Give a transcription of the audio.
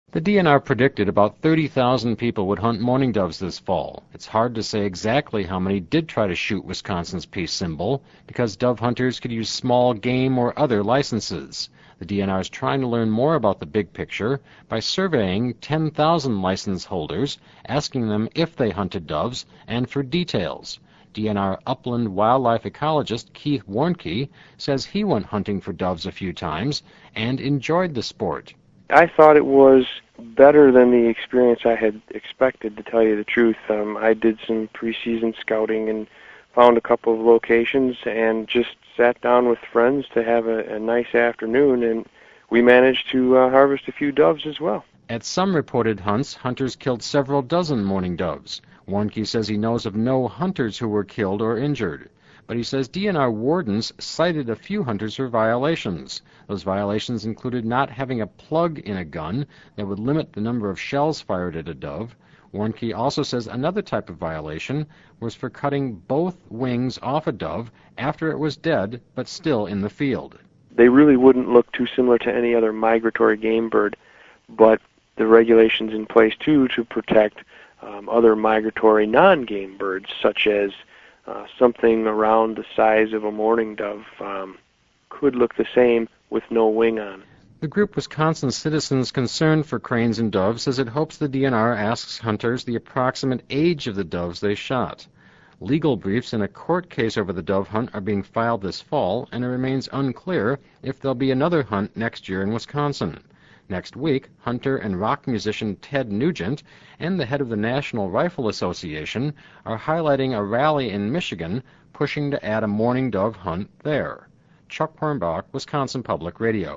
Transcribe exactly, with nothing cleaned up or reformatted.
The D N R predicted about thirty thousand people would hunt mourning doves this fall. It's hard to say exactly how many did try to shoot Wisconsin's peace symbol, because dove hunters could use small game or other licenses. The D N R is trying to learn more about the big picture by surveying ten thousand license holders, asking them if they hunted doves, and for details. D N R upland wildlife ecologist Keith Warnke says he went hunting for doves a few times and enjoyed the sport. I thought it was better than the experience I had expected, to tell you the truth. Um, I did some preseason scouting and found a couple of locations and just sat down with friends to have a, a nice afternoon, and we managed to uh, harvest a few doves as well. At some reported hunts, hunters killed several dozen mourning doves. Warnke says he knows of no hunters who were killed or injured. But he says D N R wardens cited a few hunters for violations. Those violations included not having a plug in a gun that would limit the number of shells fired at a dove. Warnke also says another type of violation was for cutting both wings off a dove after it was dead but still in the field. They really wouldn't look too similar to any other migratory game bird, but the regulations in place too to protect um, other migratory non-game birds, such as Uh, something around the size of a mourning dove um, could look the same with no wing on. The group Wisconsin Citizens Concerned for Cranes and Doves says it hopes the D N R asks hunters the approximate age of the doves they shot. Legal briefs in a court case over the dove hunt are being filed this fall, and it remains unclear if there'll be another hunt next year in Wisconsin. Next week, hunter and rock musician Ted Nugent and the head of the National Rifle Association are highlighting a rally in Michigan pushing to add a mourning dove hunt there. Chuck Hornbach, Wisconsin Public Radio.